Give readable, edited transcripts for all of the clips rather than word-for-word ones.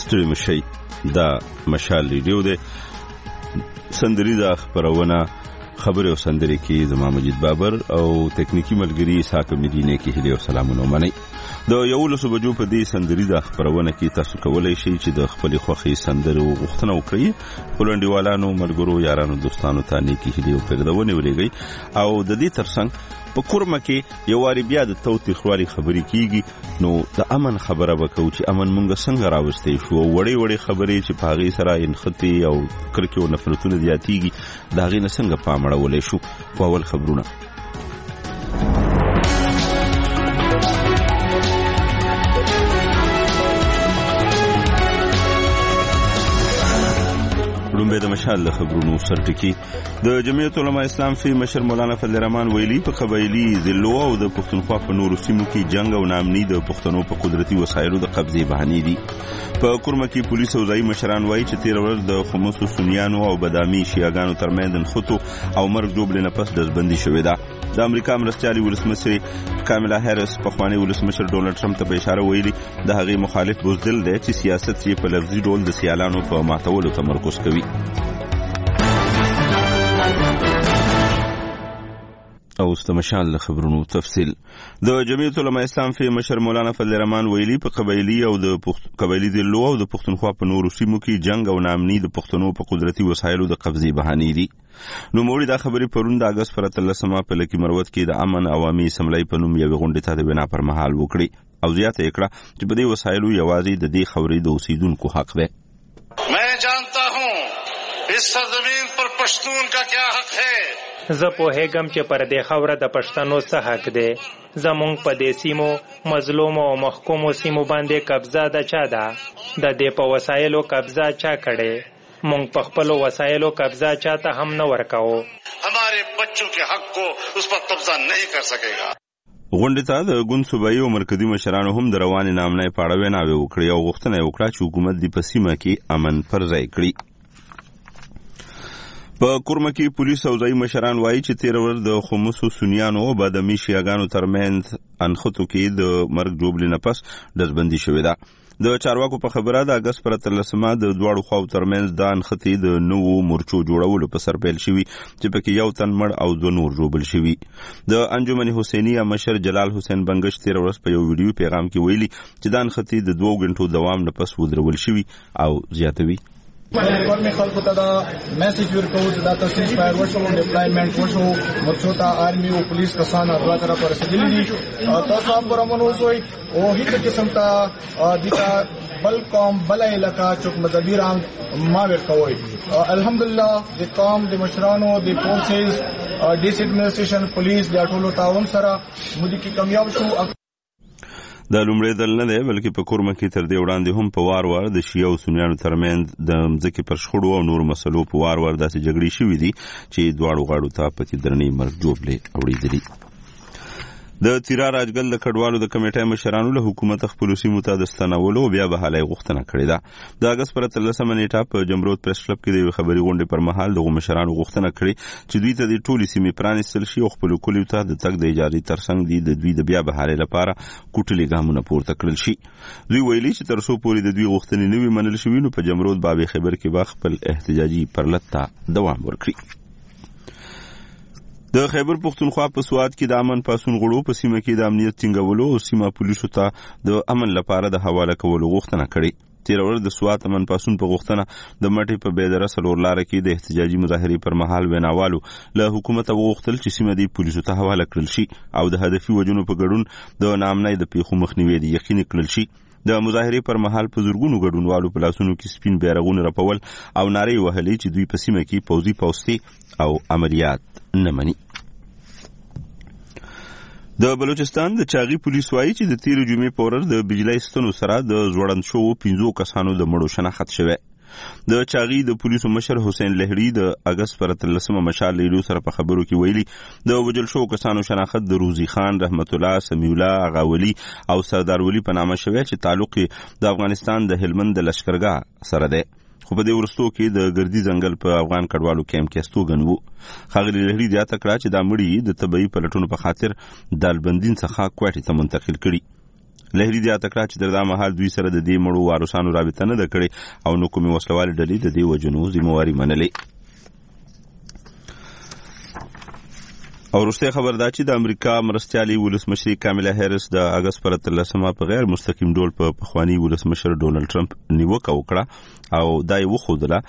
ستړي مشي دا مشال ریډیو دی سندریزه خبرونه خبرې او سندرې کې زما مجید بابر او تکنیکی ملګری اسحاق مدینه کې هلي او سلامونه منئ د 11 بجو په دې سندریزه خبرونه کې تاسو کولای شئ چې د خپل خوښي سندرو غوښتنه وکړئ ولندیوالانو ملګرو یارانو دوستانو ته نیکی هلي او پیغامونه ولېږئ او د دې ترڅنګ په کورمه کې یو واری بیا د توتیخوالي خبرې کیږي نو د امن خبره وکړو چې امن مونږ څنګه راوستي شو وړي خبرې چې په هغه سره انختی او کرکې او نفرتونه زیاتیږي دا غي نه څنګه پامړولې شو په اول خبرونه لومبه د مشال خبرونو سرټکی د جمعیت علماء اسلام فی مشر مولانا فضل الرحمن ویلی په قبایلی ذلو او د پښتونخوا په نورو سیمو کې جنگ او نامني د پښتنو په قدرتي وسایلو د قبضې بهانې دي په کورمه کې پولیس او ځای مشران وایي چې 13 ورځ د خمسو سنیانو او بدامي شیعاګانو ترمنځ خطو او مرګ جوړ نه پس دزبندي شوې ده د امریکا مرستيالي ولسمشر کاملا هریس په خواني ولسمشر ډونالد ټرمپ ته اشاره ویلي د هغه مخالف بوزدل دی چې سیاست یې په لفظي ډول د سیالانو په ماتولو تمرکز کوي او استمشال خبرونو تفصیل د جمعیت علماء اسلام فی مشر مولانا فضل الرحمن ویلی په قبایلی او د قبایلی ذلو او د پښتونخوا په نورو سیمو کې جنگ او نامني د پښتنو په قدرتي وسایلو د قبضې بهانې دي نو موږ دا خبرې پرون د اگست پر 13 په لکی مروت کې د امن عوامي سملای په نوم یو غونډه ته د بنا پر مهال وکړي او زیاته کړه چې په دې وسایلو یوازې د دې خبرې د اوسیدونکو حق ده मैं जानता हूं इस सरजमीन पर पश्तून का क्या हक है زه پوهیږم چې پر دې خاوره د پښتنو څه حق دی زمونږ په دې سیمو مظلوم او محکومو سیمو باندې قبضه د چا ده د دې په وسایلو قبضه چا کړي مونږ په خپل وسایلو قبضه چاته هم نه ورکاو हमारे बच्चों के हक को उस पर कब्जा नहीं कर सकेगा غونډه ته د ګوند صوبایي او مرکزی مشرانو هم د روانې نامنې پاړه ویناوي وکړي او غوښتنه وکړه چې حکومت د پسیمه کې امن پر ځای کړي په کورمه کې پولیس او ځای مشران وایي چې 13 ورځ د خمسو سنیانو او بدامي شیعاګانو ترمنځ انخطو کې د مرګ جوړ نه پس دزبندي شوې ده د چارواکو په خبره د اگست پر 13 د دواړو خواو ترمنځ د انختی د نوو مورچو جوړولو په سر پیل شوی چې پکې یو تن مړ او دو نور جوړل شوی د انجمن حسینیه مشر جلال حسین بنگش 13 ورځ په یو ویډیو پیغام کې ویلي چې د انختی د 2 غنټو دوام نه پس ودرول شوی او زیاتوي کول می خلکو ته دا میسج ورکوم چې دا تاسو فایر وشو ډیپلایمنٹ وشو مرچوتا آرمي او پولیس کسان ادوا طرف رسیدلی دي تاسو هم برمنو وي او هیڅ قسم ته دتا بل قوم بل علاقہ چوک مدبیران ما ورکوي الحمدلله د قوم د مشرانو د فورسز ډیس ایڈمنسټریشن پولیس د ټولو تعاون سره مودي کې کامیاب شو د لومړی دل نه دی بلکې په کورمه کې تر دې وړاندې هم په وار د شیعه او سنیانو ترمنځ د مځکې پر شخړو او نور مسلو په وار داسې جګړې شوې دي چې دواړو غاړو ته پکې درنې مرګ جوړلې اوریدلې د تیرا راجګل د کډوالو د کمیټې مشرانو له حکومت خپل سیمو ته د ستنولو بیا به حالای غوښتنه کړې ده د اگست پر 13 نیټه په جمرود پریس کلب کې د خبري غونډې پر مهال د مشرانو غوښتنه کړې چې دوی ته د ټولي سیمې پرانیستل شي او خپل کلیو ته د تګ د اجازه ترڅنګ دي د دوی د بیا به حالای لپاره کوټلي ګامونه پورته کړل شي دوی ویلي چې تر څو پورې د دوی غوښتنې نوي منل شوي نو په جمرود باب خبر کې با خپل احتجاجي پرلطه دوام ورکړي د خیبر پختونخوا په سواد کې د امن پاسون غړو په سیمه کې د امنیت ټینګولو او سیمه پولیسو ته د امن لپاره د حواله کولو غوښتنه کړې 13 ورځ د سواد امن پاسون په غوښتنه د مټي په بيدره سلور لار کې د احتجاجي مظاهرې پر مهال ویناوالو له حکومت غوښتل چې سیمه دی پولیسو ته حواله کړل شي او د هدفي وجونو په ګډون د نامنۍ د پیښو مخنیوي دی یقیني کړل شي د مظاهرې پر مهال په زورګونو ګډونوالو په لاسونو کې سپین بیرغونه رپول او نارې وهلې چې دوی په سیمه کې پوځي پوستي او عملیات نه مني د بلوچستان د چاغي پولیس وایي چې د 13 جمعې په ورځ د بجلی ستنو سره د ځوړند شو 15 کسانو د مړو شناخت شوه د چاغي د پولیسو مشر حسین لهړي د اگست پر 13 مشال لیدو سره په خبرو کې ویلي د وجل شو کسانو شناخت د روزي خان رحمت الله سمیع الله اغاولی او سردار ولی په نامه شوی چې تعلق د افغانستان د هلمند د لشکرګاه سره ده خو په دې ورستو کې د ګردی ځنګل په افغان کډوالو کیمپ کې استوګن وو خاغلی لهړي د تکړه چې د مړی د طبي پلټونو په خاطر دالبندین څخه کوټې ته منتقل کړي لهري زیاته کړه چې تر دا مهال دوی سره د دې مړو وارثانو رابطه نه ده کړې او نو کومې وسلوالې ډلې د دې وجنو ذمہواري منلې. او وروسته خبر دا چې د امریکا مرستیالي ولسمشر کاملا هریس د اگست پر 13 په غیر مستقیم ډول په پخوانی ولسمشر ډونالد ټرمپ نیوکه وکړه او دا یې وښودله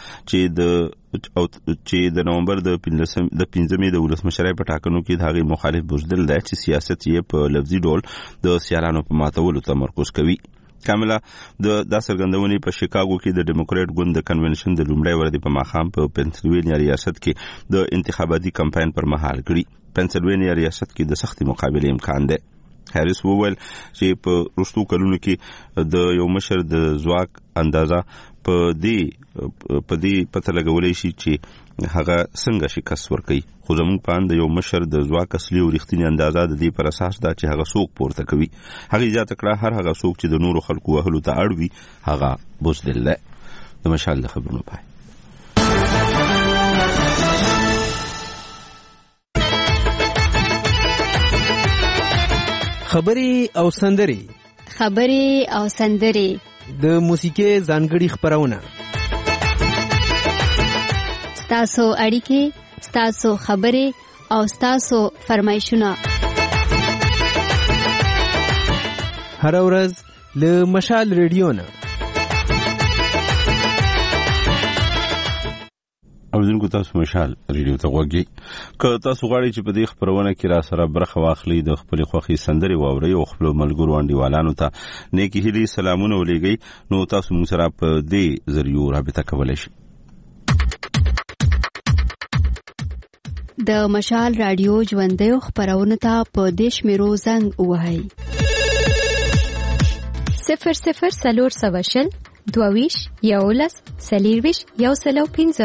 چې د نومبر د 15مې د ولسمشرۍ په ټاکنو کې د هغې مخالف بوزدل دی چې سیاست یې په لفظي ډول د سیالانو په ماتولو تمرکز کوي. کاملا د څرګندونې په شیکاګو کې د ډیموکریټ ګوند د کنونشن د لومړۍ ورځې په ماښام په پنسلوینیا ریاست کې د انتخاباتي کمپاین پر مهال کړي. پنسلوینیا ریاست کې د سختي مقابلې امکان دی. هریس وویل چې په وروستو کلونو کې د یو مشر د ځواک اندازه په دې پته لګولی شي چې هغه څنګه شکست ورکوي، خو زموږ په اند د یو مشر د ځواک اصلي او رښتینې اندازه د دې پر اساس ده چې هغه څوک پورته کوي. هغې زیاته کړه هر هغه څوک چې د نورو خلکو وهلو ته اړ وي هغه بزدل دی. د مشال د خبرونو پای. خبرې او سندرې د موسیقي ځانګړي خبرونه، ستاسو اړیکې، ستاسو خبرې او ستاسو فرمایشونه هر ورځ له مشال ریډیو نه. اوریدونکو تاسو مشال ریډیو ته غوږی. که تاسو غواړئ چې په دې خبرونه کې را سره برخه واخلئ، د خپلې خوښې سندرې واورئ او خپلو ملګرو انډیوالانو ته نیکې هیلې سلامونه ولیږئ، نو تاسو موږ سره په دې ذریعو رابطه کولی شئ. د مشال رادیو ژوندیو خپرونو ته په دې شمیرو زنګ ووهئ: 00 22 11 40 105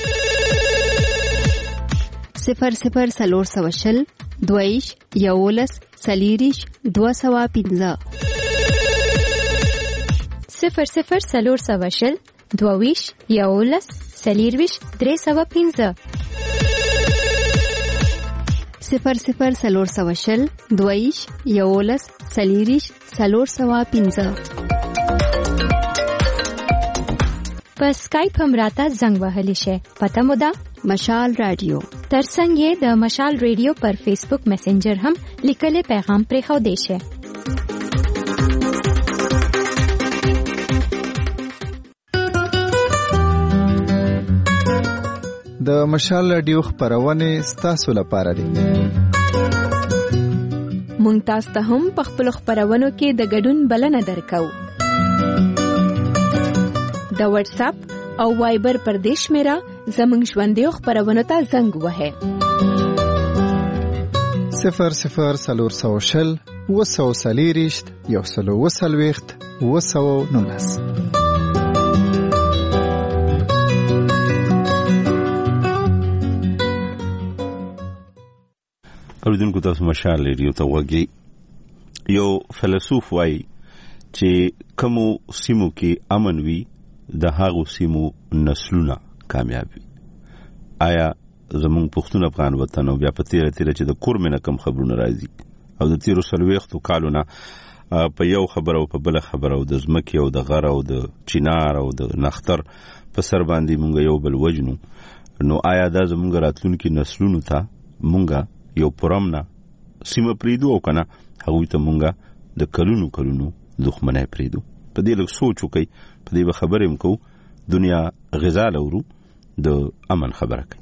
00 420 22 11 40 205 00 420 22 11 40 305 00 420 22 11 40 305. په سکایپ هم راته زنګ وهلی شي. پته مو ده مشال رادیو. ترڅنګ یې د مشال رادیو پر فیسبوک میسنجر هم لیکلي پیغام پرېښودی شي. د مشال رادیو خبرونه ستاسو لپاره دي. مونږ تاسو ته هم په خپل خبرونو کې د ګډون بلنه درکو. د واتس اپ او وایبر پر دیش میرا زمنګ ژوندیو خبرونو ته زنګ وهه 00 420 120 اوریدونکو تاسو مشال ریډیو ته وګورئ. یو فیلسوف وایي چې کومو سیمو کې امن وي د هغو سیمو نسلونه کامیاب وي. آیا زمونږ پښتون افغان وطن او بیا په تیره چې د کورمنه کم خبرونه راځي او د تیرو 40 کالونه په یو خبر او په بل خبر او د ځمکې او د غر او د چینار او د نختر په سر باندې مونږ یو بل وجنو، نو آیا دا زمونږ راتلونکي نسلونو ته مونږ یو پرمنه سیمه پریدو او کنه هغوی ته مونږ د کلونو دښمنۍ پریدو؟ په دې لږ سوچ وکړئ. په دې به خبرې مکو دنیا غذا لورو د امن خبره کوي.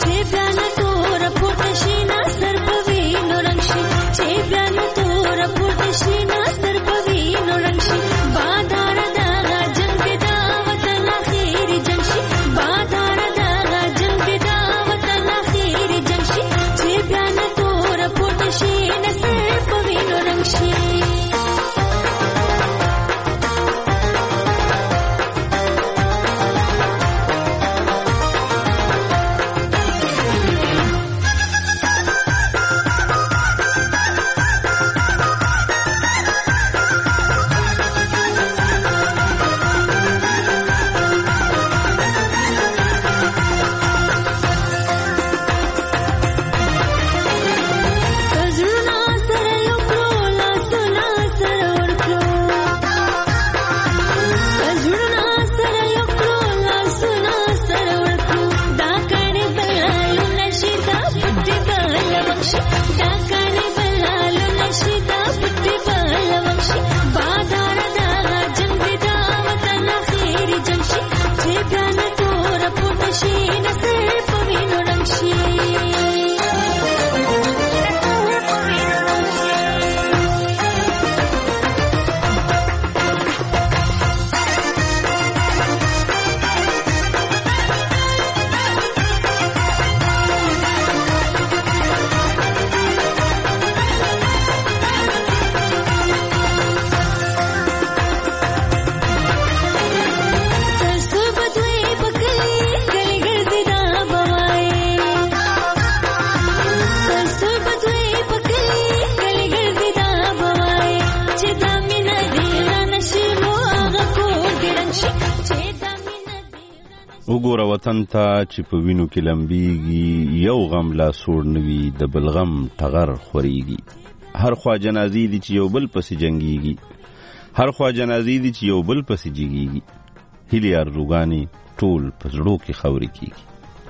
Che piano tu وګوره وطن ته چې په وینو کې لمبيږي یو غم لا سوړ نوي د بل غم ټغر خوريږي هر خوا جنازې دي چې یو بل پسې جنگيږي هر خوا جنازې دي چې یو بل پسې جګيږي هلي ارزوګاني ټول په زړو کې خوري کیږي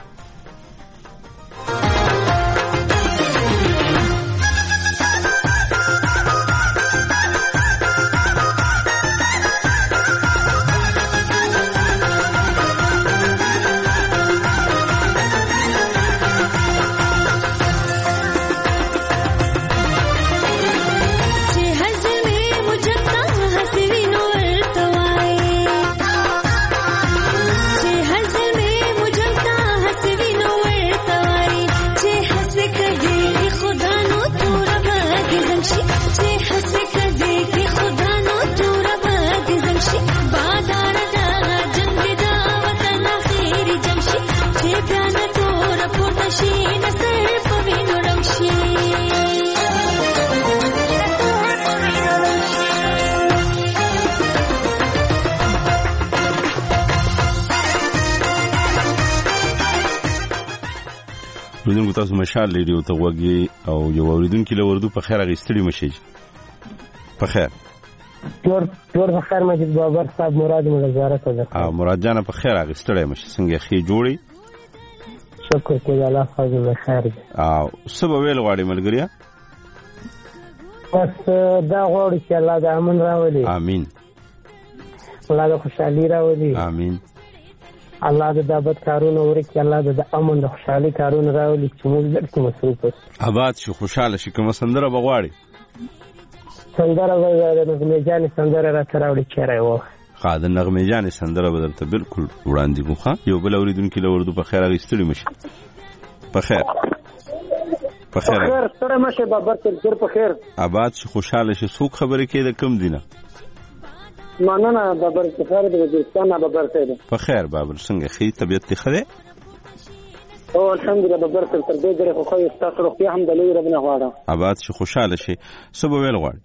ودونکو تاسو مشال لیدو ته وګي او یو اوریدونکو له وردو په خیر غیستړي مشي په خیر ټول په خیر مجید بابر صاحب مراد ملزارت ده مراد جان په خیر غیستړي مشي څنګه خې جوړي شکر کې الله فضل خیر او سبا ویل غواړي ملګریا بس دا غواړي چې الله د امن راولي امين الله د خوشحالي راولي امين الله د دابت کارونه ورکړي الله د امن د خوشحالي کارونه راولي چې موږ درته مصروف اوسو آباد شي خوشاله شي کوم سندره بغواړي سندره د نغمه جان سندره را تراوړي چیرې و خاطر نغمه جان سندره بدلته بالکل وړاندې موخه یو بل اوریدونکو له وردو په خیر غیستړي مشي په خیر په خیر سره مشه بابر تر په خیر آباد شي خوشاله شي څوک خبرې کوي د کم دینه مانه بابر خیر د وزیرستان بابر ته په خیر بابر څنګه خې طبيعت ته خره او الحمدلله بابر تر دې درې خو خو تاسو روغتیا هم د لوی ربنا غواړم آباد شي خوشاله شي سبا ویل غواړي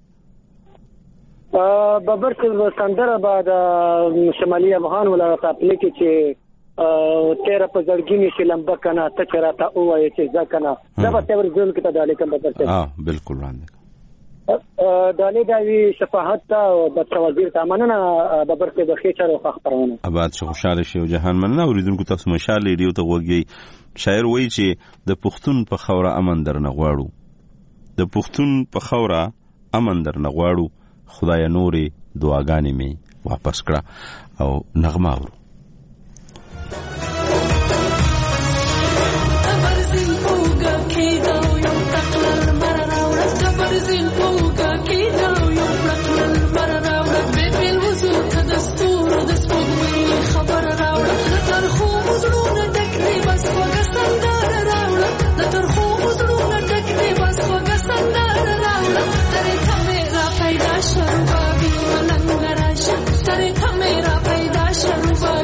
بابر تر سندره بعد شمالي افغان ولایت اپلیکي چې تیرا په ځړګینی چې لمبه کنه ته چرته اوه چې ځکنه دا به تور ځول کې ته د الیکم بابر ته بالکل وړاندې دالي داوی شفاعت او د وزیر تامننه بابر ته د خېچر او خبرونه آباد شو خوشاله شي او جهان مننه اوریدونکو تاسو مشال لیدو ته وګي شاعر وایي چې د پښتون په خوره امن درنه غواړو د پښتون په خوره امن درنه غواړو خدای نورې دعاګانې می واپس کړه او نغمه ورو Shall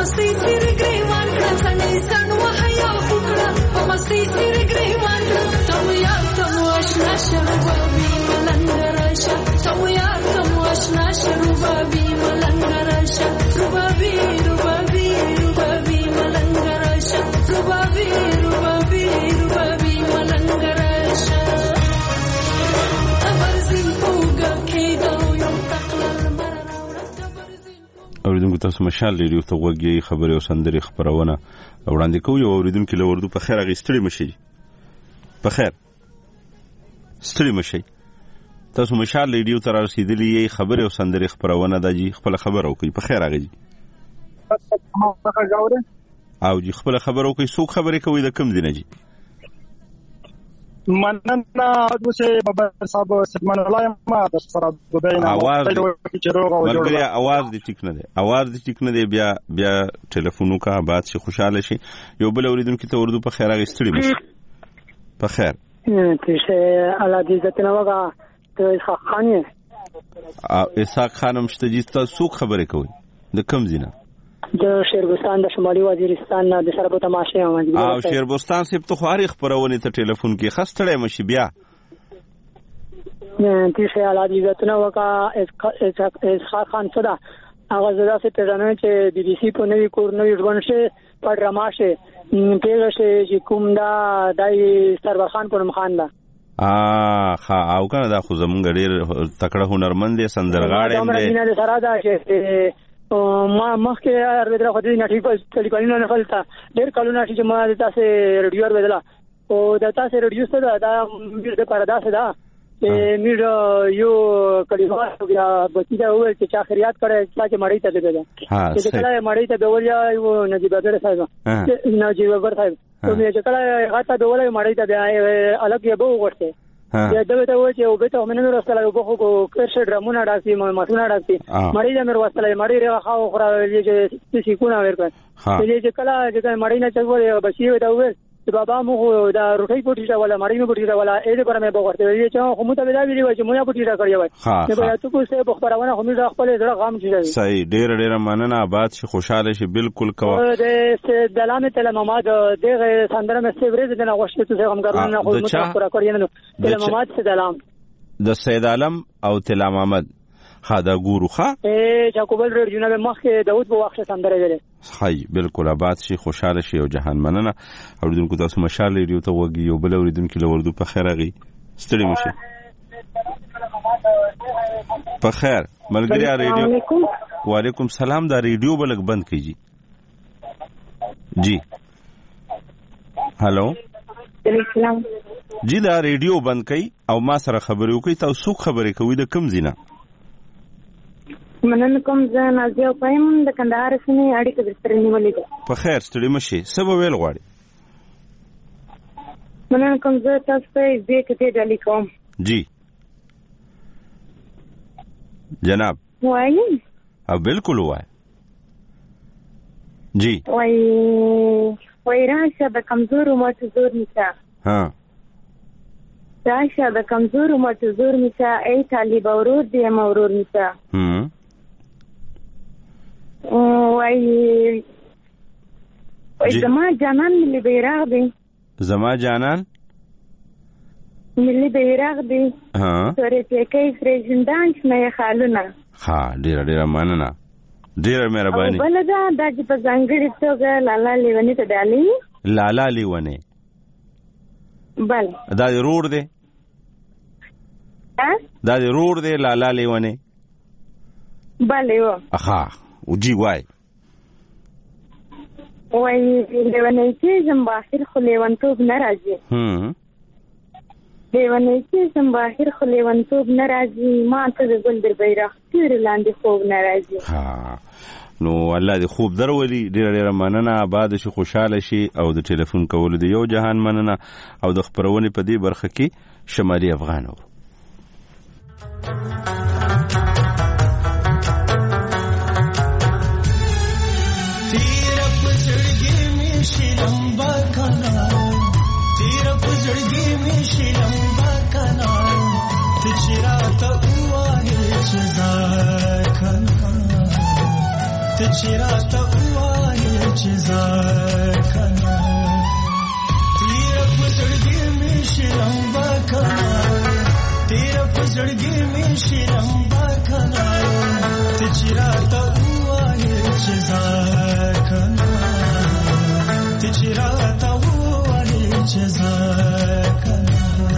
مستی سیر گریوان کړه سنې سن وحیا وکړه په مستی سیر گریوان کړه تم یار تم آشنا شربابي ملنګ راشه تم یار تم آشنا شربابي ملنګ راشه ربابي ربابي ربابي ملنګ راشه ربابي ربابي ربابي ملنګ راشه تبرزین پوګه کېدو یو تقلل اوریدونکو تاسو مشال ریډیو ته وګورئ خبري او سندري خبرونه وړاندې کوي او اوریدونکو له وردو په خیر غیستړي مشي په خیر ستړي مشي تاسو مشال ریډیو ته رسیدلی خبري او سندري خبرونه دجی خپل خبر او کوي په خیر راغی او جی خپل خبر او کوي څوک خبري کوي د کم دینه جی مننه اوسه بابا صاحب سلمان الله ما د سره د بین اواز ملګری اواز دې ټیک نه دی اواز دې ټیک نه دی بیا ټلیفونو کا بعد شي خوشاله شي یو بل اوریدونکو ته اردو په خیر غیستړي مشي په خیر تشه الله دې عزت نه وګا ته اسحاق خان یې اسحاق خانم شته جی تاسو خبرې کوي د کم زینه د شیربستان د شمالي وزیرستان د سره په تماشه او شیربستان سپ ته خاري خبرونه ته ټلیفون کې خستړې مشي بیا تشه الله دې عزت نه وګا اسحاق خان صدا هغه زړه څخه پیژنه چې بي بي سي په نوې کور نوې ژوند شي په ډراماشه پیغه شي چې کوم دا دای سرور خان په نوم خان دا ها او کنه دا خو زمونږ ډیر تکړه هنرمند دي سندرغاړي هم دي نه سره دا چې ما مخکې اربدره خو دې نټي په ټلیفون نه فلتا ډیر کلونه چې ما د تاسو ریډیو وربدلا او د تاسو ریډیو سره دا د پرداسه دا میر یو کلیوال بیا بچی دا وایي چې چا خیرات کړي چې مړی ته دی چې کله مړی ته بولیا یو نجیب بدر صاحب نجیب بدر صاحب ته چې کله هاته بولای مړی ته بیا الګ یې بو ورته یا دغه وایي چې وبته مننه راستله وبخو کو کرشه ډرامونه راځي ماشونه راځي مړی دا مې راستله مړی راخه او خورا چې سکونه ورکړ چې کله چې مړی نه چوي بچی دا وایي بابا مو دا روټي پټیټا ولا مړی مو پټیټا ولا اې پر مې بغورته وی چې خو مو ته ویلا ویلی و چې مو یا پټیټا کړی وای نو بیا تاسو څه بخبرونه خو مې خپل زړه غام شي صحیح ډیر مننه آباد شي خوشاله شي بالکل کوا د دلامه تل ماماد دغه سندره مې سیورز د نه غوښته څه هم ګرځنه خو مو پورا کړی نه تل ماماد څه دلام د سید عالم او تل محمد خدا ګورو ښا چاکوبل ریډیو نه مخکې داوود په وخت سندره ویلې هاي بالکل آباد شي خوشاله شي او جهان مننه اوریدونکو تاسو مشال ریډیو ته وګي یو بل اوریدونکو له وردو په خیر غي ستړي مشه په خیر ملګری ریډیو وعلیکم سلام دا ریډیو بلک بند کیجی جی هالو السلام جی دا ریډیو بند کړئ او ما سره خبرې وکړئ تاسو خبرې کوئ د کم زینه مننه کوم زه نازیه پایم د کندهار سیمې اړیکه درسره نیولې ده په خیر ستړي مشي څه به ویل غواړي مننه کوم زه تاسو ته دې کې ډالې کوم جی جناب وایي بالکل وایي جی وایي راشه د کمزورو ماته زور نشه ها راشه د کمزورو ماته زور نشه ای طالب اورور دی مورور نشه وای زما جانان ملي بیرغ دی زما جانان ملي بیرغ دی ها سورې کې فرېژندان شنه خالونه ها ډیر مننه ډیر مهرباني بلدا د په ځانګړي توګه لالا لیونی ته ډالي لالا لیونی بل دا روړ دی دا روړ دی لالا لیونی بل یو اها وجي وای لیونی چې زم باخر خو لیونتوب ناراضي لیونی چې زم باخر خو لیونتوب ناراضي ما ته د ګل در بیرغ تیر لاندې خوب ناراضي ها نو الله دې خوب درولي ډیر مننه آباد شي خوشاله شي او د ټلیفون کول دی یو جهان مننه او د خبرونه په دې برخه کې شمالي افغانو چراتا چیزا کنا تیر پزړګي می شلمبا کنا تیر پزړګي می شلمبا کنا ته چیرته وای چیزا کنا ته چیرته وای چیزا کنا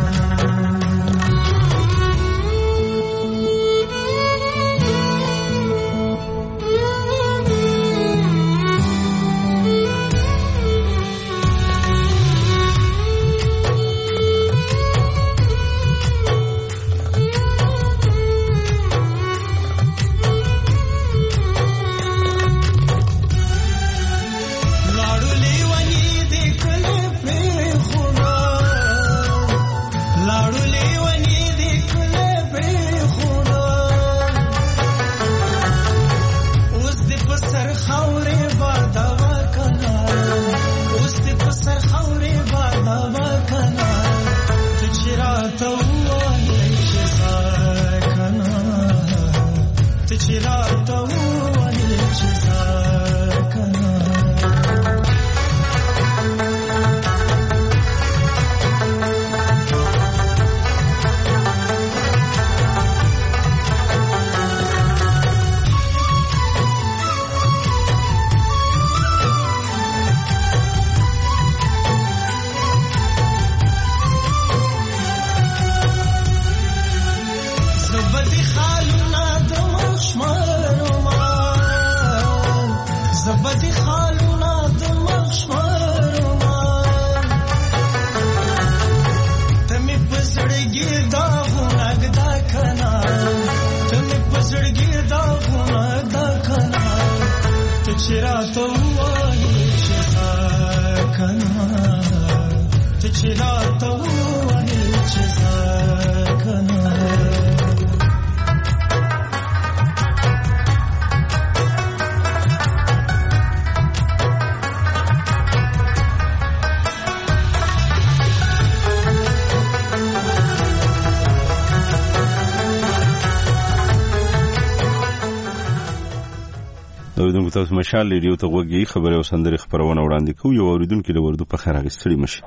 تاسو مشال ریډیو ته وګورئ خبره او سندري خبرونه وړاندې کوي او اوریدونکو له وردو په خیر اغستړي مشي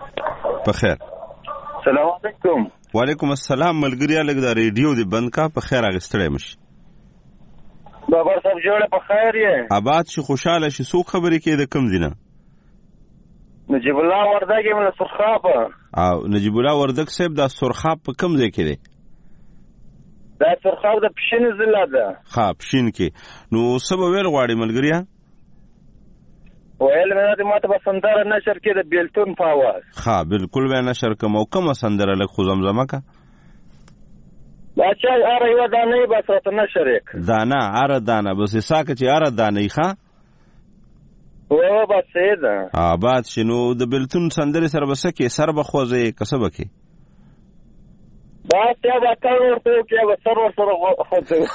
په خیر السلام علیکم وعلیکم السلام ملګریا لګ دا ریډیو دی بند کا په خیر اغستړي مشي بابا صاحب جوړه په خیر یې آباد شي خوشاله شي سو خبرې کې د کم دینه نجیب الله وردګ من سرخاب او نجیب الله وردګ صاحب دا سرخاب په کم ځای کې دی دا سرخاب د پښین ضلع ده ها پښین کې نو سبا ویل غواړي ملګریا ویل مې ماته په سندره نشر کې د بیلتون په आवाज ها بالکل به نشر کوم او کوم سندره لک خو زمزمه کا باچا اره یو دانه بس راته نشر یک دانا اره دانا بس ساکه چې اره دانه ښه او بس ده آباد شنو د بیلتون سندره سره بسکه سر بخوځي کسبه کې بس یا وکړ ورته کې به سر ورسره خوځو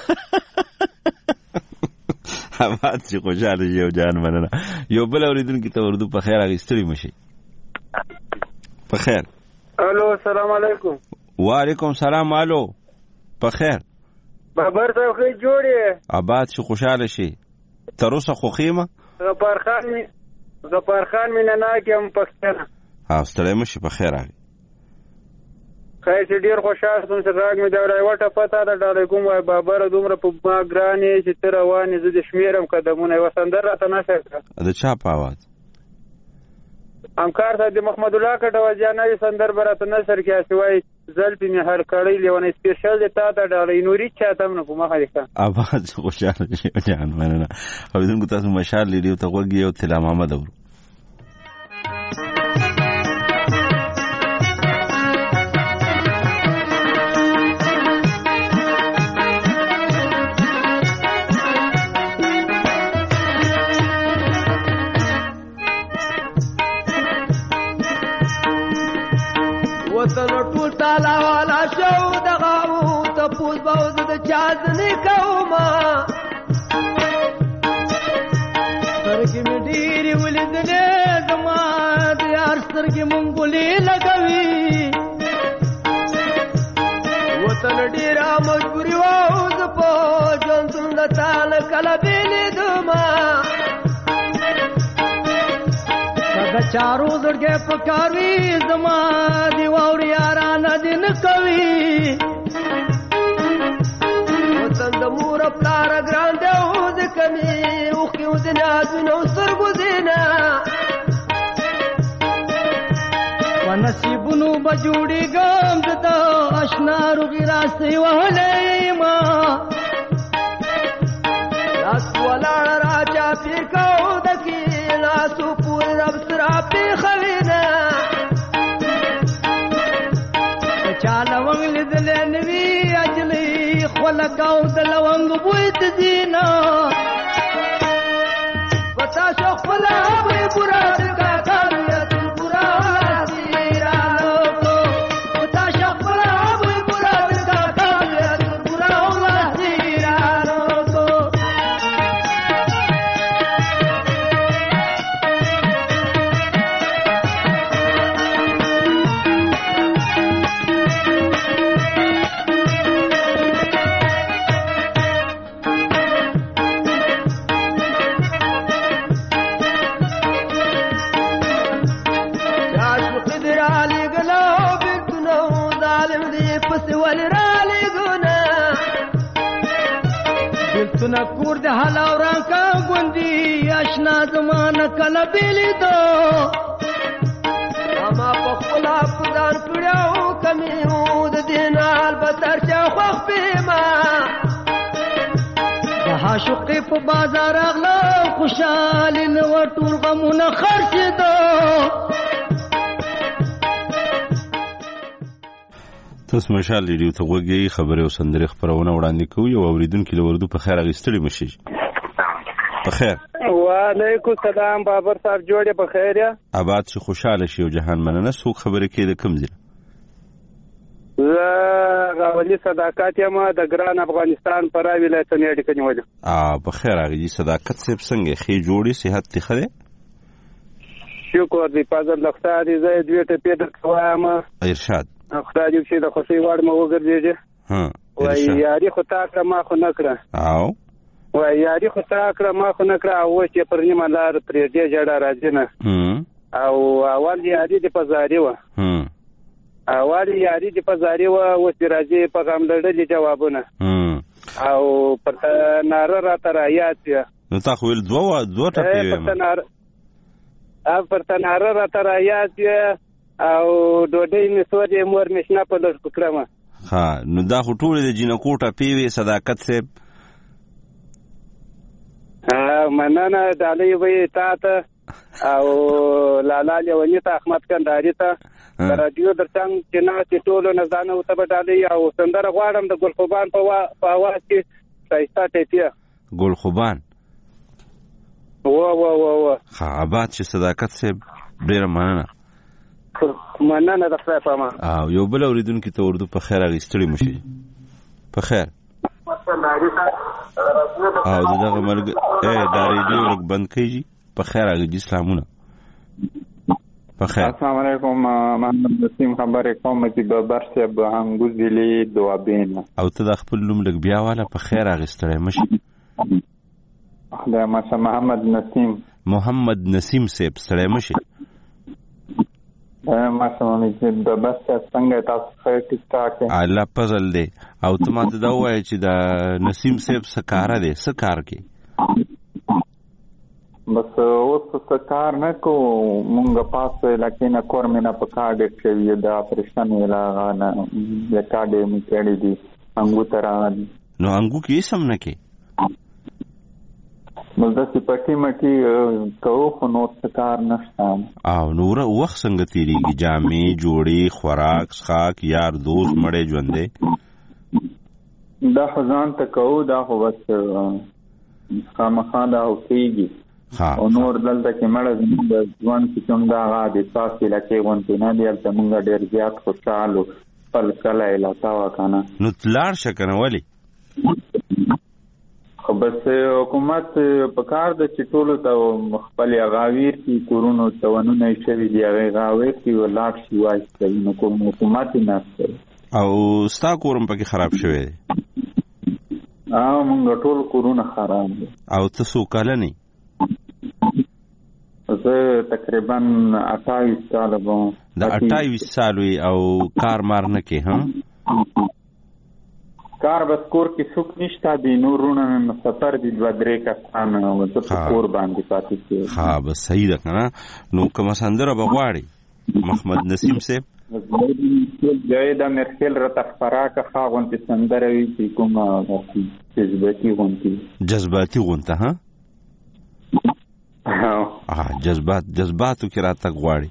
آباد شي خوشاله یو جان مننه یو بل اوریدونکو ته اردو په خیر اغستړي مشي په خیر الو السلام علیکم وعلیکم السلام الو په خیر خبر ته خو جوړه آباد شي خوشاله شي تر اوسه خو خیمه غفار خان مینه نه کوم پښتنه ها ستړی مشي په خیر راغی خیر چې ډیر خوشاله سم چې راګ مې دا وړه پته ده ډالې کوم وای بابر دومره په ما ګرانې چې تر روانې زه د شمیرم قدمونه وسندر راته نشه د چا په आवाज همکار صاحب محمد الله کټه وجانوي سندر برات نشر کې اسوي زلفي مې هر کړی لیونه سپیشل د تا ته ډالې نوري چاته نه کومه خلیفه आवाज خوشاله شي جان مننه او دغه تاسو مشال لیدو ته وګي او تلا محمد ابرو وطن ټول تعالی والا شو دغه ته پوز باوز د چاز نه کوما سرګي مې ډېری ولدنې زما د یار سرګي مونږولې لګوي وطن ډېر مجبوري واوز په جون د تعالی کله بیل دما چارو زړګې پکاروي زما دی واوري یارانه دین کوي وطن د مور پلار ګران دی او د کمی او خو د نازونو سترګو زینا ونصیبونو بجوړي ګم د آشنا روغي راستي وهلې ما لاس ولاړ راجا پیکاو دکی لاسو پور رب سرا پی خوینا چالوانگ لدلنوی اجلی خولکاو دلوانگ بویت دینا بتا شو خلا بی براد کا کاریت براد دیرانو کو بتا شو خلا بی براد کا کاریت براد دیرانو کو تنا کور د حلاو رانکا ګوندی آشنا زمانہ کله بیلی دو اما په خپل ځان کړو کمی و د دینال بتر چا خوخ پیما د عاشق په بازار اغلا خوشاله نو ټول غمونه خرچ دو تاسو مشال ریډیو ته وګورئ خبره او سندره خبرونه وړاندې کوي او اوریدونکو له وردو په خیر اغستړي مشي په خیر وعلیکم السلام بابر صاحب جوړه په خیر یا آباد شي خوشاله شي او جهان مننه سو خبره کې د کم ځای زه غاولي صداقت یم د ګران افغانستان پر ولایت نه اړیکه نیولې په خیر هغه صداقت سیب څنګه خې جوړي صحت ته خره شکر دی پازل لختار دی زه دوی ته پیډ کوم ارشاد خدای دې چې د خوشي وړ مو وګرځي وای یاري خو تا کړه ما خو نه کړه او وای یاري خو تا کړه ما خو نه کړه او چې پر نیمه لار پرې دې جړه راځي نه او اول یاري دې پزاري و اول یاري دې پزاري و او چې راځي په غم لړلې جوابونه او پر نار را تر آیات نو تا خو ول دوه ټپې پر نار را تر آیات او ډوډۍ می سوځي مور مشنا په لږ کړم ها نو دا خو ټول د جنکوټه پیوي صداقت صاحب مننه دالي وي تاته او لالا لونی ته احمد کنداري ته رادیو درڅنګ چې نه چې ټول نه ځانو ته بدالي او سندره غواړم د ګل خوبان په आवाज کې شایسته ټیپیا ګل خوبان و ها آباد چې صداقت صاحب ډیر مننه مننه د خپل پامه او یو بل اوریدونکو ته اردو په خیر اغستړي مشي په خیر او دغه مرګ دا ریډیو لګ بند کیږي په خیر اغه اسلامونه په خیر السلام علیکم محمد نسیم خبرې کوم چې د برسه به انګوزلی دوابین او ته د خپل نوم لګ بیا والا په خیر اغستړي مشي خدای ماشه محمد نسیم سیب ستړي مشي ما سمونی چې د بس څنګه تاسو ښه ټیک ټاک الله فضل دی او ته ماته دا وایې چې د نسیم صاحب څه کار دی څه کار کوي بس اوس څه کار نه کوو مونږ پاسه علاقې نه کور مې نه په کار ډېر کوي د اپریشن علاقه نه د کار ډېر مې کړي دي انګو ته راغلي نو انګو کې سم نه کوي ملدسي پټي مټي کوو خو نور څه کار نشته او نور وخت څنګه تیریږي جامې جوړي خوراک څښاک یار دوست مړې ژوندې دا خزان ته کوو دا خو بس خامخا دا کېږي او نور دلته کې مړه د ځوان چې کوم دا هغه د تاسو علاقې غونډې نه دی هلته مونږ ډېر زیات خوشحاله خپل کلی علاقه وه که نه نو لاړ شه که نه ولې خو بس حکومت په کار ده چې ټولو ته خپل غاویر کي کورونو تاوانونه یې شوي دي هغې غاویر کي ولاړ شي وایستوي نو کوم حکومت یې نه کوي او ستا کورم پکې خراب شوی دی مونږ ټول کورونه خراب دي او ته څو کاله نه زه تقریبا 28 کاله وم. د 28 سال وي او کار مار نه کې هم کار بس کور کې څوک نشته دي نورونه سفر دي 2-3 کسان او زه په کور باندې پاتې کېږم. ها بس صحیح ده کنه. نو کوم سندره بغواړي محمد نسیم صاحب جاید مرخیل را تخفرا که خواهونتی سندره وی چی کم جذباتی غونتی غونته ها جذباتو کی را تک غواړي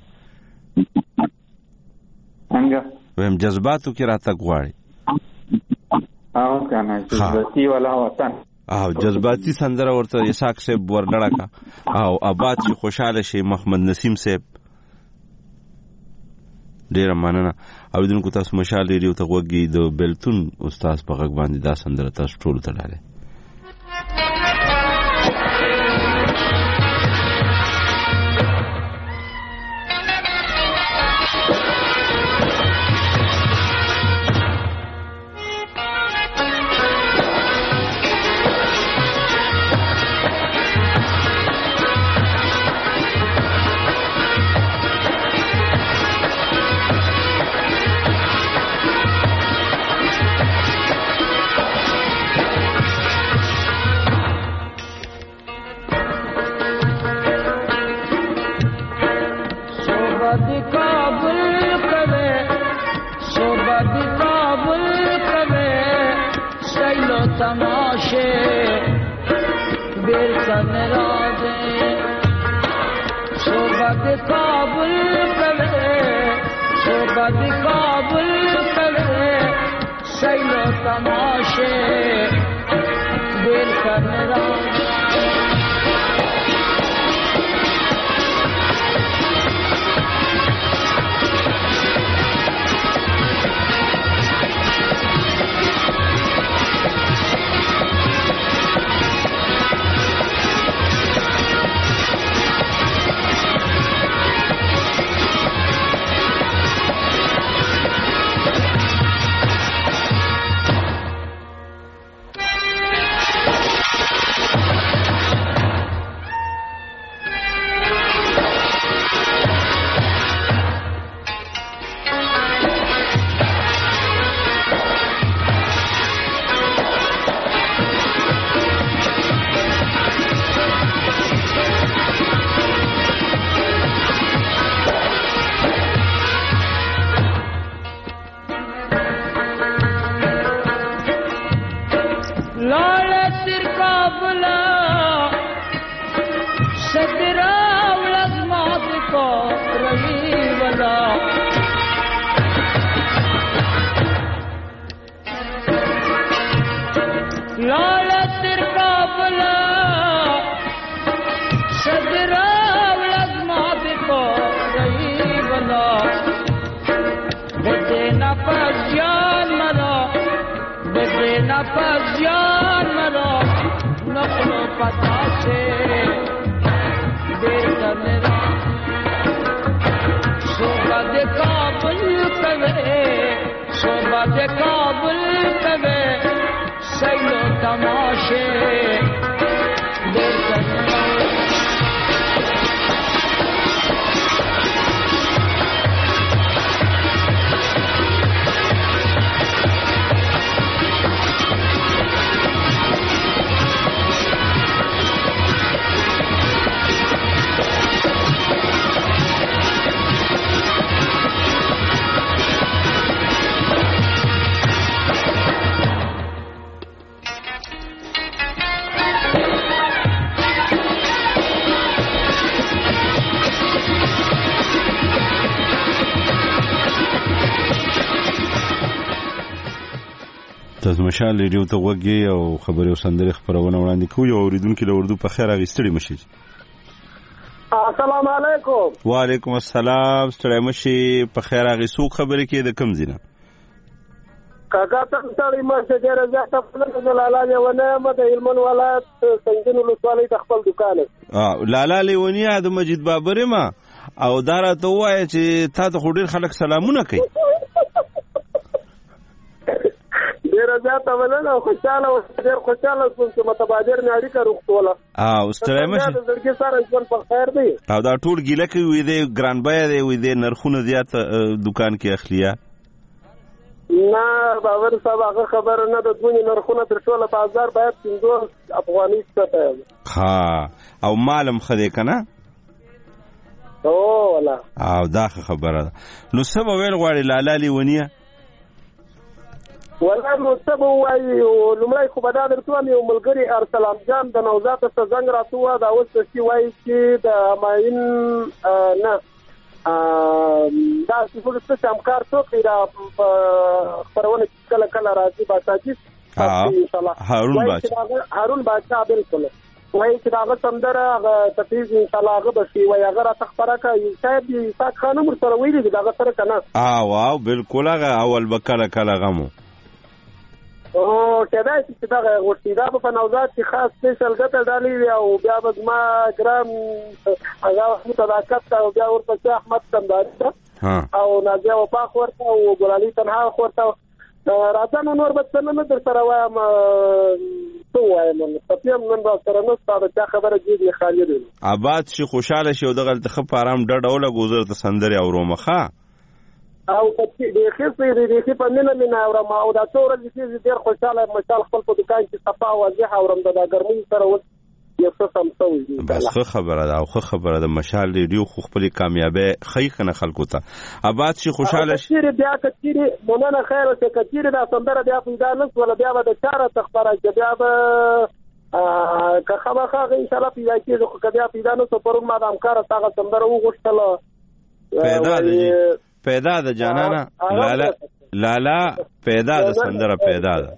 څنګه ویم جذباتو کی را تک غواړي او کنه جذباتی والا وطن او جذباتی سندره ورته اسحاق صاحب ورلړه کا او آباد شي خوشاله شي محمد نسیم صاحب. ډیره مننه. اوریدونکو تاسو مشال ریډیو ته غوږی د بلتون استاد په غږ باندې دا سندره تاسو ټول ته ډاله. تاسو مشال ریډیو ته غوږی او خبري او سندري خبرونه وړاندې کوي او اوریدونکو له اردو په خیر اغستړي مشي. السلام علیکم. وعلیکم السلام. ستړي مشي په خیر اغسو خبري کې د کم زینه کاکا ستړي مشه ډیره زیاته په لالا لیونه مده علمن ولایت څنګه لوسوالي د خپل دکان لالا لیونی د مجید بابر ما او دارا ته وای چې تا ته خډیر خلک سلامونه کوي. ډېر زیاته ولنه خوشاله ډېر خوشاله کوم چې متبادر نه اړیکه روغتوله ستړی مشه د زړګي سره ژوند په خیر دی او دا ټول ګیله کوي د ګران بیه دی وي د نرخونه زیات دکان کې اخلیا نه باور صاحب هغه خبره نه د دونی نرخونه تر ټوله بازار باید 50 افغانۍ څه ها او مالم خدای کنه او ولا او دا خبره نو سبا ویل غواړي لالا لیونیه ولا نو سبا وایي لمړی خو به دا درته یو ملګری ارسلان جان د نوزات څخه زنګ راته دا اوس چې وایي چې د ماین نه دا څه څه همکار څوک دی دا خبرونه کله کله راځي باساجي ان شاء الله هارون بادشاہ بالکل وایي چې دا سندره تفیز ان شاء الله هغه بشي وایي هغه را تخبره کوي صاحب اسحاق خان عمر سره ویلي دا سره کنه واو بالکل هغه اول بکله کله غمو او کدا چې دا غوښتي دا په نوزات کې خاص سپیشل ګټه ډالې او بیا به ما ګرام هغه صداقت او بیا ورپسې احمد کنداري او نازیه وفاق ورته او ګلالي تنها ورته راځه نور به څه نه در سره وایم څه وایم تپیم نن به سره نه ستاسو چا خبره جدي خالي دی آباد شي خوشاله شي او دغه خپ آرام ډډ او لګوزر ته سندري او رومخه او په دې خېسې په مینه اورم او دا څو ورځې چې ډېر خوشاله مشال خپل په دکان کې صفا واضح اورم د ګرمۍ سره اوس یو څه سمسوي بس خبره ده او خبره ده مشال ریډیو خو خپل کامیابی خیخنه خلکو ته آباد شي خوشاله شي بیا کچيري مونږ خیر او کچيري دا سندره بیا پیدا نس ولا بیا به د چاره تخبره چې بیا به که خبره ان شاء الله پیدا کیږي خو بیا پیدا نس پرون ما د امکار سره سندره وغوښتله پیدا ده جانانا لالا پیدا ده سندره پیدا ده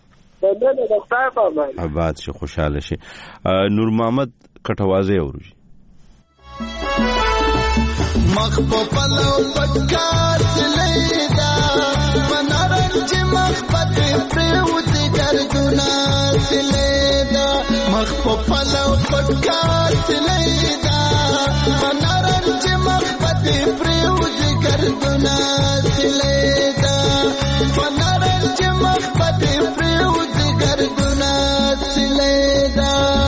آباد شي خوشاله شي نور محمد کټوازه اوري مخ په پلو پټکات لیدا منارنج مخ پټ پروت ګردونه لیدا مخ په پلو پټکات لیدا منارنج مخ پټ پروت ګردونه لیدا منارنج مخ پټ پروت ګردونه لیدا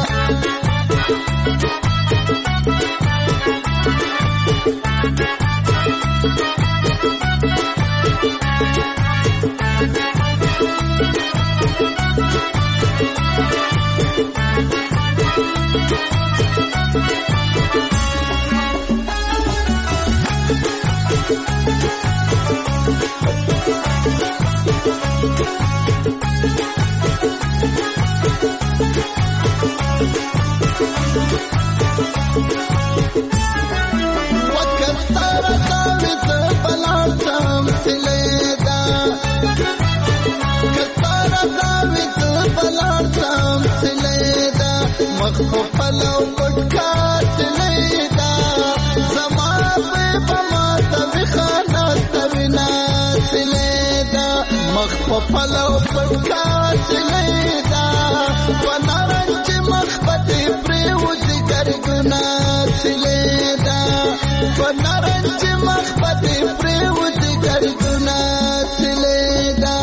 مخ په پلو پټکات لیدا زما په بما ته خانه توینا لیدا مخ په پلو پټکات لیدا ونارنج مخ پټ پروت ګردونه لیدا ونارنج مخ پټ پروت ګردونه لیدا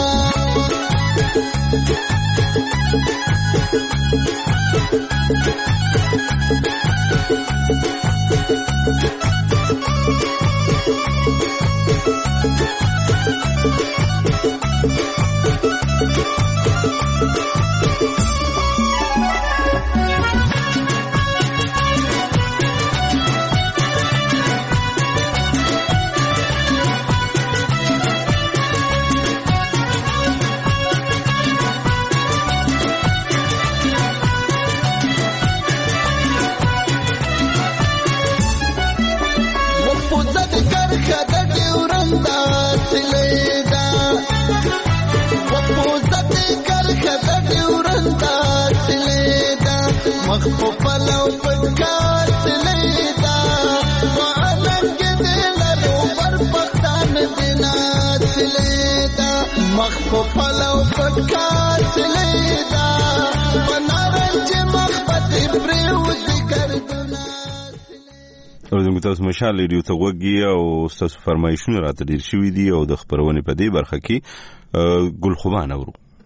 مخ په پلو پټکات لیدا وعلنګ دل لرو پر پختان دینات لیدا مخ په پلو پټکات لیدا ونارنج مخ پټ پروت ګردونه اوس تاسو مشال ریډیو ته وګورئ او تاسو فرمایشونه راته ډیر شوي دي او د خبرونې په دې برخه کې ګل خوبان اورو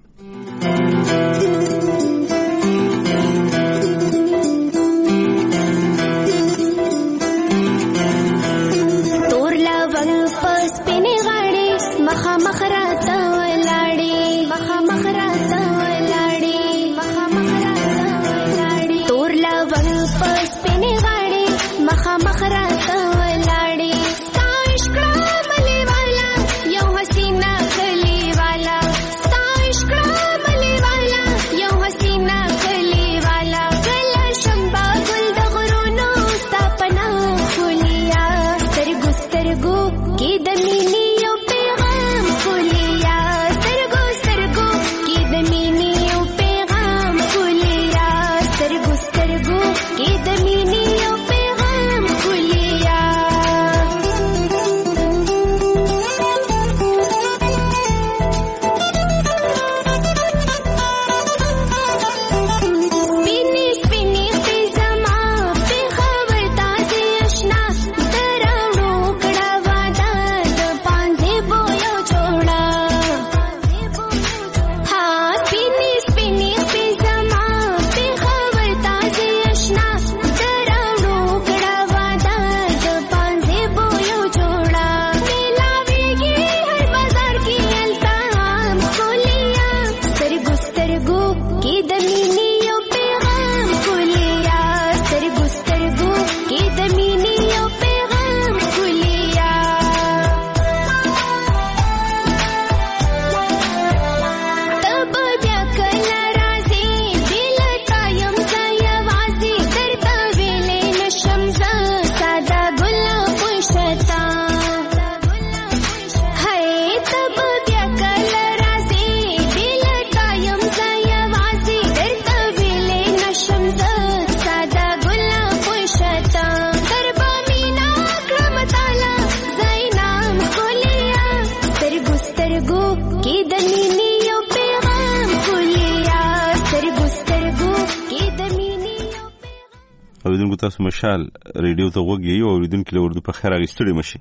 اوریدونکو تاسو مشال ریډیو ته وګورئ او اوریدونکو له اردو په خیر اغستړي مشي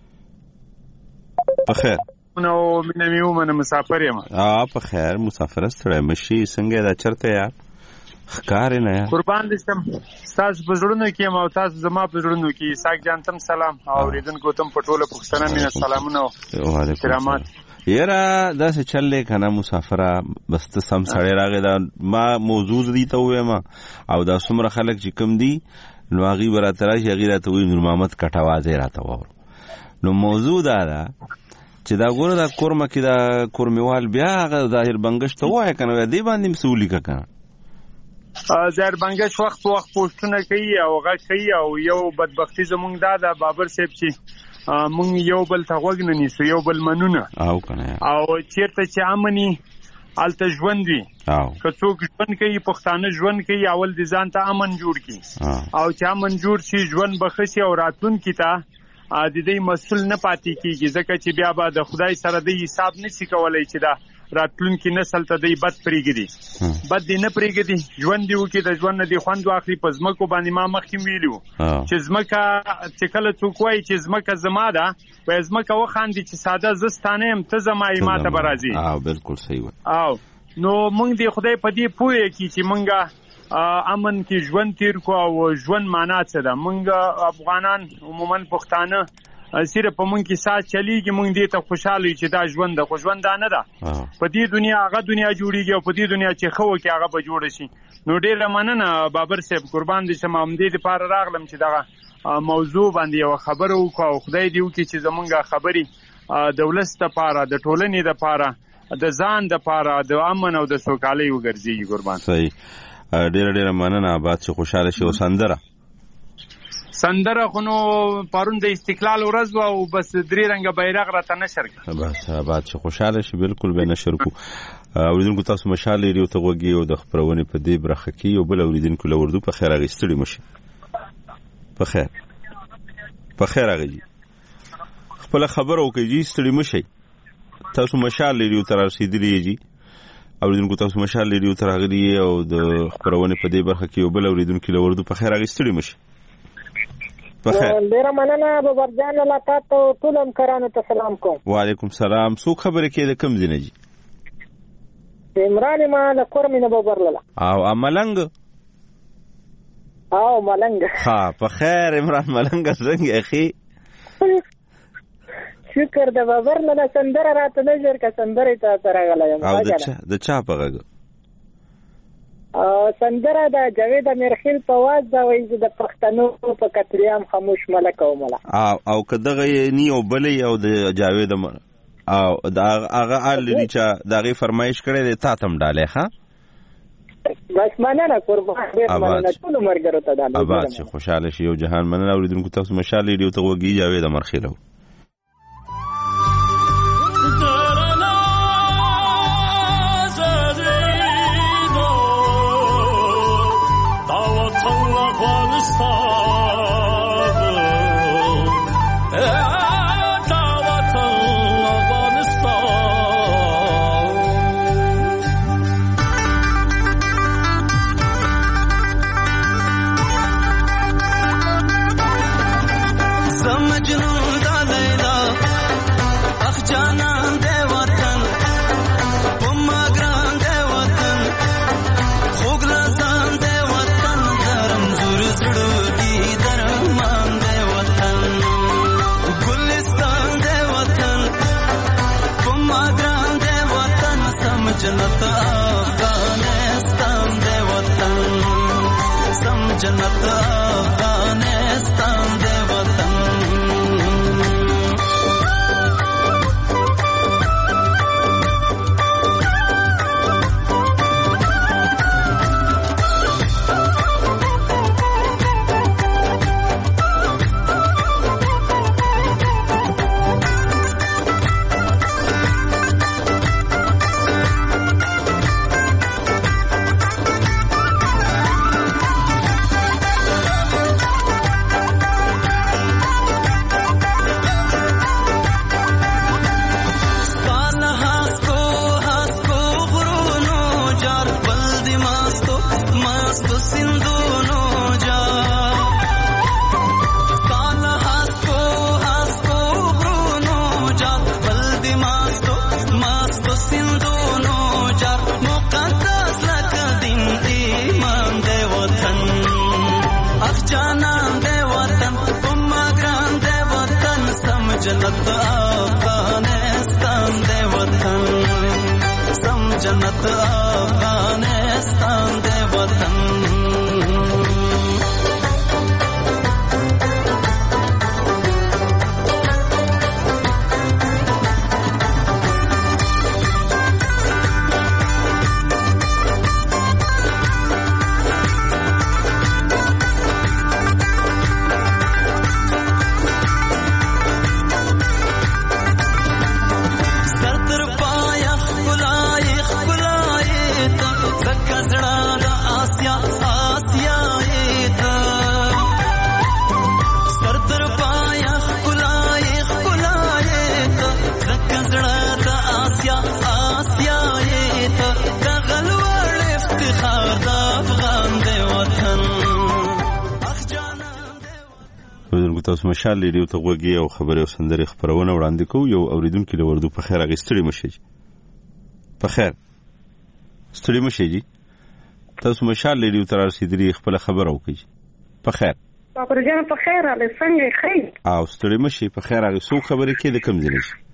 په خیر نو مینه ومنه مسافر یم په خیر مسافر ستړی مشي څنګه دا چرته یار ښکار نه قربان دې سم تاسو په زړونو کې ما او تاسو زما په زړونو کې ساک جانتم سلام او اوریدونکو تم په ټوله پښتنه مینه سلامونه او احترامات یاره دا څه چلې کنه مسافره بس ته سم سړی راغی دا ما موضوع دي ته وایم او دا څومره خلک چې کم دي نو هغه براتره چې هغه راته وی نور محمد کټوازه راته و نو موضوع دا چې دا ګوره دا کورمه کې دا کورمیوال بیا هغه ظاهر بنگش ته وای کنه دی باندې مسؤلی کنه ظاهر بنگش وخت په وخت پوښتنه کوي او غږ کوي او یو بدبختی زمونږ دا بابر صاحب چې مونږ یو بل ته غوږ نه نیسو یو بل منونه او کنه او چیرته چې امني الته ژوند وي که څوک ژوند کوي پښتانه ژوند کوي اول د ځان ته امن جوړ کی او چې امن جوړ شي ژوند بخښي او راتلونکي ته د دې مسؤل نه پاتې کیږي ځکه چې بیا به د خدای سره د حساب نشي کولای چې دا راتلونکي نسل ته د بد پریږدي بد دی نه پریږدي ژوند دی وکي د ژوند دی خوند واخلي په ځمکو باندې ما مخکې ویلو چې ځمکه چې کله څوک وایي چې ځمکه زما ده وایي ځمکه وخاندي چې ساده زستانه یم ته زما یې ماته به راځي بالکل صحیح او نو موږ دی خدای په دې پوهې کې چې موږ امن کې ژوند تیر کو او ژوند معنا څه ده موږ افغانان عموما پښتانه صرف په مونږ کې سات چلیږي مونږ دې ته خوشاله چې دا ژوند د خو ژوند نه ده په دې دنیا هغه دنیا جوړیږي او په دې دنیا چې خو کې هغه به جوړ شي نو ډېر مننه بابر صاحب قربان دي شم دې لپاره راغلم چې دا موضوع باندې یو خبره وکړو او خدای دې وکړي چې زمونږه خبري د ولست لپاره د ټولنې لپاره د ځان لپاره د امن او د سوکالۍ وګرځي قربان صحیح ډېر مننه آباد چې خوشاله شي وسندره سندره خونو پرون د استقلال ورځ او بس درې رنګه بیرغ راته نشر کړ بس آباد چې خوشاله شي بالکل به نشر کو اوریدونکو تاسو مشال لري او ته وګي او د خبرونه په دې برخه کې او بل اوریدونکو له وردو په خیر اغستړي مشي په خیر اغږي خپل خبر او کوي ستړي مشي تاسو مشال لري او تر رسیدلی اوریدونکو تاسو مشال لري او تر غلي او د خبرونه په دې برخه کې او بل اوریدونکو له وردو په خیر اغستړي مشي ډیر مننه بابر جان الله تاسو ټول همکارانو ته سلام کوم وعلیکم سلام څو خبرې کې د کم ځینې عمران ما له کور مې نه ببرله او ملنګ ها په خیر عمران ملنګ څنګه اخی شکر د ببرله نه سندره راته نه جوړ که سندره ته راغلی او د چا په غږ سندره د جاوید امیرخیل په واز دا وایي چې د پښتنو په قتلیام خاموش ملک او ملا او که دغه نی او بلې او د جاوید او هغه الری چې دغه فرمایش کړی دی تا تم ډالې ښه بس مننه قربان ډېر مننه ټولو ملګرو ته ډالې اباد چې خوشحاله شي یو جهان مننه اورېدونکو تاسو مشال ریډیو ته وګورئ جاوید امیرخیل जन्नत अफगानिस्तान दे वतन सम जन्नत अफगानिस्तान दे वतन जन्नत अफगानिस्तान दे वतन सम जन्नत अफगानिस्तान दे वतन تاسو مشال ریډیو ته وګورئ او خبري او سندري خبرونه وړاندې کوو یو اوریدونکو له وردو په خیر اغستړي مشي په خیر ستړي مشي جی تاسو مشال ریډیو ته رسیدلی خپل خبر او کوي په خیر په جام په خیر علي څنګه خیر او ستړي مشي په خیر هغه څو خبرې کې د کم ځای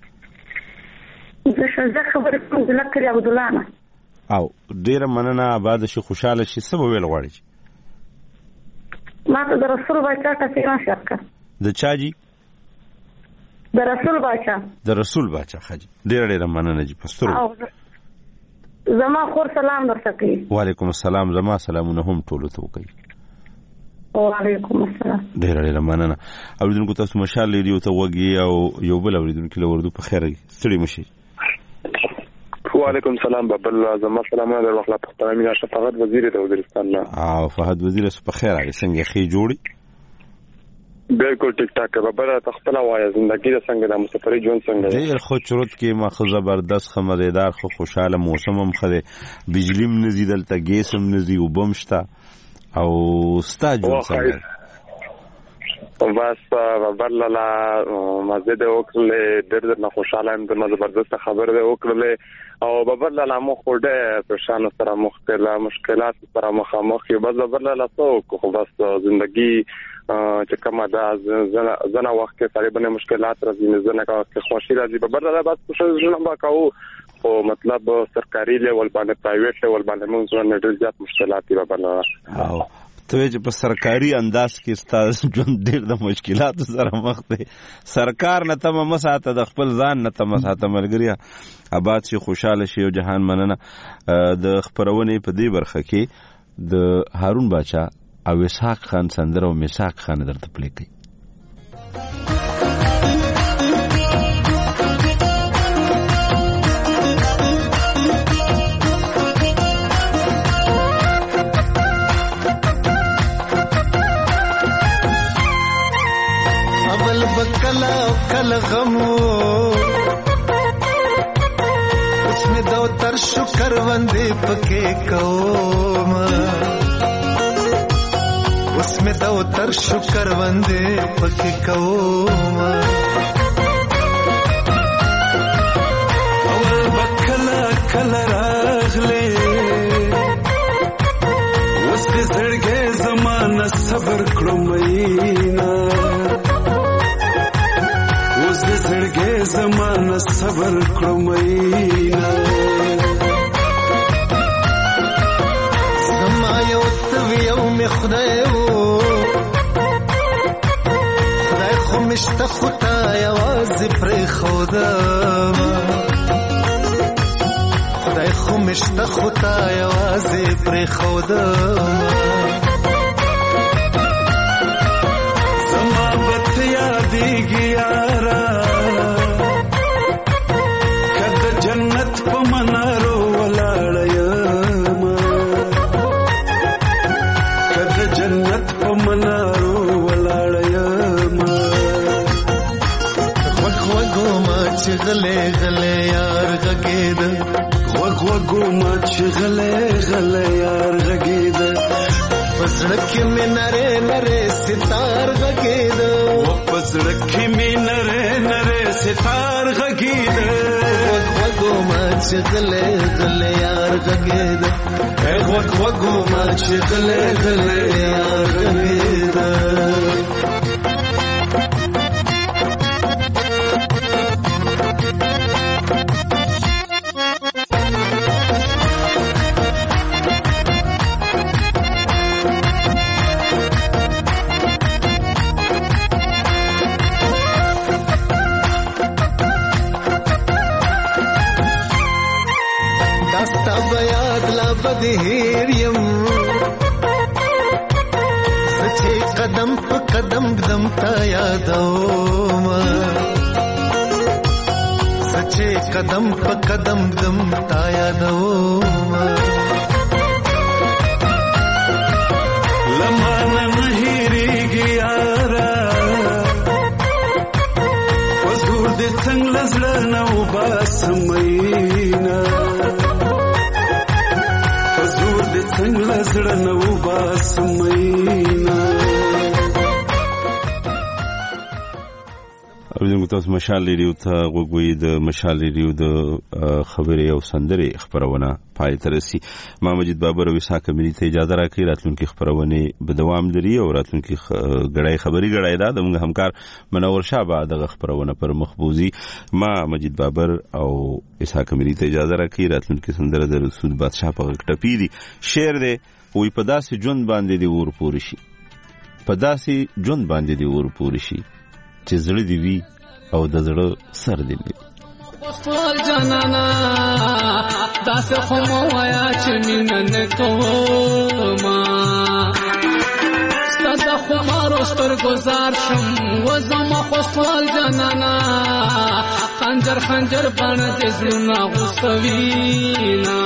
زه خبرې کوم د لکري عبد الله او ډیر مننه آباد شي خوشاله شي سبب ویل غواړي ما ته د رسول بچا ته پیغام شکر د چا جی د رسول بچا خاجي ډیر مننه جی پستر زما خور سلام درته کوي وعلیکم السلام زما سلامونه هم ټول ته کوي وعلیکم السلام ډیر مننه اوریدونکو تاسو مشال ریډیو ته وګورئ او یو بل اوریدونکو له وردو په خیر ستړي مشي وعلیکم السلام بابل زما سلامونه در وخت په تامین شفاعت وزیر د وزیرستان او فهد وزیر په خیر هغه څنګه خې جوړي بالکل ټیک ټاک بابل تخپل وای زندگی د څنګه د مسافرۍ ژوند څنګه ډیر خو چروت کې ماخه زبردست خمرېدار خو خوشاله موسم هم خره بجلی م نزیدل ته ګیس هم نزی او بمشتا او ستا جون څنګه بس بللا مسجد وکړلې ډېر نه خوشاله یم د زبردست خبر ده وکړلې او بللا مخ ډېر پریشان سره مشکلات سره مخامخ یو بس بللا خو بس ژوندۍ چې کومه دا زنه وخت کې سړي باندې مشکلات راځي زنه کې خوشي راځي بللا بس څه نه وکاو او مطلب سرکاري لیول باندې پرایویټ لیول باندې موږ ډېر زیات مشکلات دي بللا ته چې په سرکاري انداز کې ستاسو ژوند ډېر د مشکلاتو سره مخ دی سرکار نه تمه مساته د خپل ځان نه تمه ساته ملګریا آباد شي خوشاله شي او جهان مننه د خبرونې په دې برخه کې د هارون باچا او اسحاق خان سندره او میثاق خان درته پلی کوي کل غمو اس میں دو تر شکر وندے پکے کوم اس میں دو تر شکر وندے پکے کوم اول بکلا کل راغلے اس کے زڑگے زمانہ صبر کړو مینا زړګې زمانه صبر کړو مینا زما یو یو می خدای خو مشته خدای आवाज پر خدا خدای خو مشته خدای आवाज پر خدا زما بت یادېږي غلے غلے یار غگید وگ وگو مچ غلے غلے یار غگید پسڑک میں نرے نرے ستار غگید پسڑک میں نرے نرے ستار غگید وگ وگو مچ غلے غلے یار غگید وگ وگو مچ غلے غلے یار غگید بدهيريم سچے قدم پہ قدم دم تا یادوم سچے قدم پہ قدم دم تا یادوم لمانه نهيريږي یارا حضور دې څنګه زړه نو باس مینا څنګه زړه نو باس مینا اوریدونکو تاسو مشال ریډیو ته غوږوي د مشال ریډیو د خبرې او سندرې خبرونه پای ته رسي ما مجید بابر او اسحاق ملي ته اجازه راکړي راتلونکي خبرونه به دوام لري او راتلونکي غړای خبري غړای دا د موږ همکار منور شابه د خبرونه پر مخبوزي ما مجید بابر او اسحاق ملي ته اجازه راکړي راتلونکي سندره د رسول بادشاہ په ټپی دي شعر دی وې په داسې ژوند باندې دی ور پوري شي په داسې ژوند باندې دی ور پوري شي چې زړه دی وی او د زړه سر دی وی خپل جانانا داس خو مو وایا چې مين نه کوما ستاسو خو مارو ستر گزار شم و زما خپل جانانا خنجر خنجر باندې زړه غوسوینا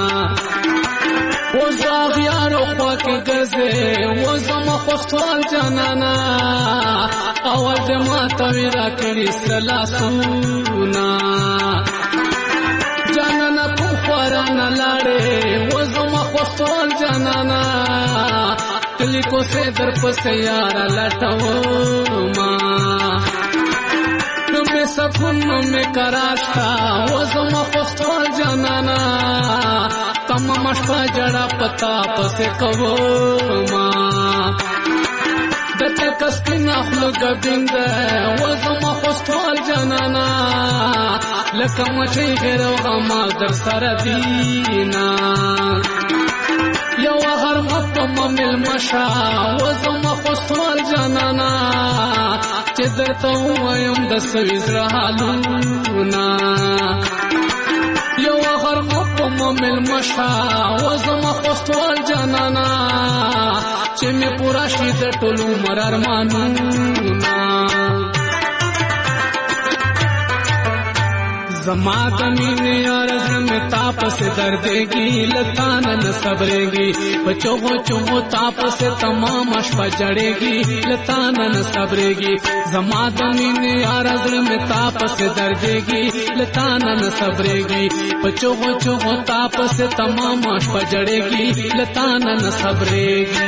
و زاغیارو خوا کې ګرځې و زما خپل جانانا اول جما تویرا کړي سلاسونا جانانا په خورانه لاړې و زما خپل جانانا تل کلی کو سے در پس یار لټو ما نو می سکون نو می کراشتا و زما خوستوال جانانا تمام شپا جڑا پتا پس کوو ما دتا کسکی نخلو گبیند و زما خوستوال جانانا لکه مچی غیرو غما در سر دینا یو هر مطم مل مشا و زما خوستوال جانانا چې درته وایم د سویز رحالونا یو هر مطم مل مشا و زما خوستوال جانانا چې می پورا شي د ټولو مر ارمانونا زما دمین یار زم تاپ سے دردگی لتانن صبرگی بچو چو تاپ سے تمام اشپا جڑے گی لتانن صبرگی زما دمین یار زم تاپ سے دردگی لتانن صبرگی بچو چو تاپ سے تمام اشپا جڑے گی لتانن صبرگی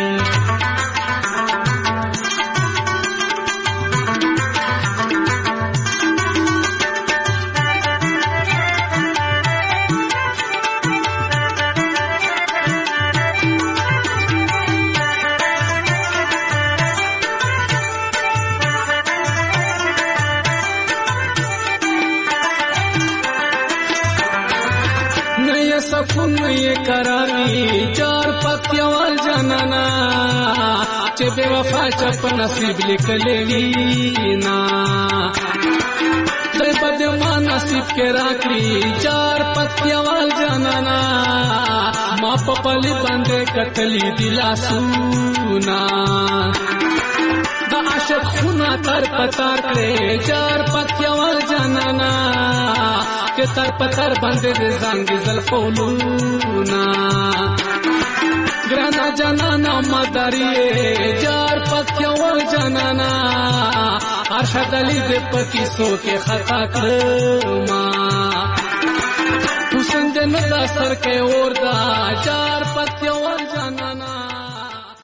سکون یہ کراری چار پتیوال جانانا چه بے وفا چپ نصیب لکھ لینا در بد ماں نصیب کے راکری چار پتیوال جانانا ماں پپلی بندے کتلی دلا سونا دا عاشق خونا تر پتار کرے چار پتیوال جانانا کہ تر پتر بندے دے زنگی زلفولونا گرانا جانانا مداریے جار پتیوال جانانا ارشد علی دے پکی سو کے خطا کرما حسن جندا سر کے اور دا جار پتیوال جانانا